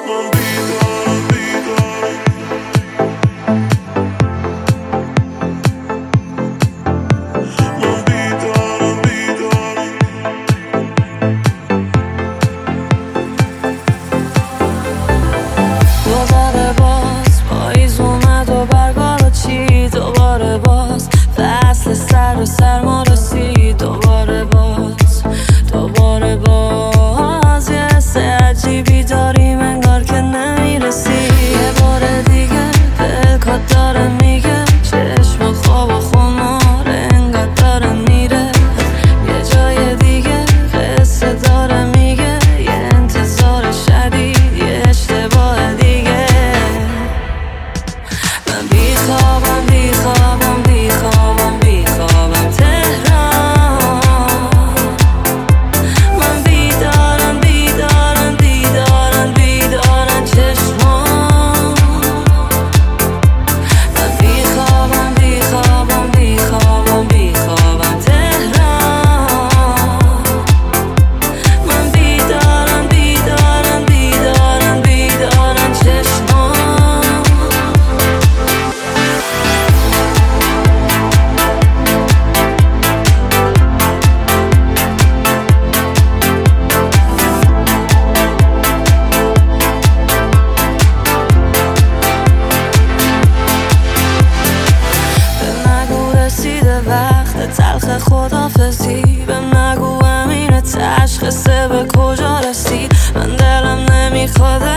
من بیدارم بیدارم من بیدارم بیدارم دوباره باز پاییز اومد و برگا رو چید، دوباره باز فصل سر و سرما رسید، دوباره باز یه حس عجیبی داریم انگار که نمیرسی. یه بار دیگه دلکات داره میگه چشم خواب و خمار انگار داره میره یه جای دیگه، قصه داره میگه یه انتظار شدید یه اشتباه دیگه. من بیخوابم بیخوابم بیخوابم بیخوابم تهران، من بیدارم بیدارم بیدارم بیدارم چشمام. من بیخوابم بیخوابم بیخوابم بیخوابم تهران، من بیدارم بیدارم بیدارم بیدارم چشمام. به نگو رسیده وقت تلخ خدافزی، به نگو امین تشخیصه به کجا رسید. من دلم نمیخواد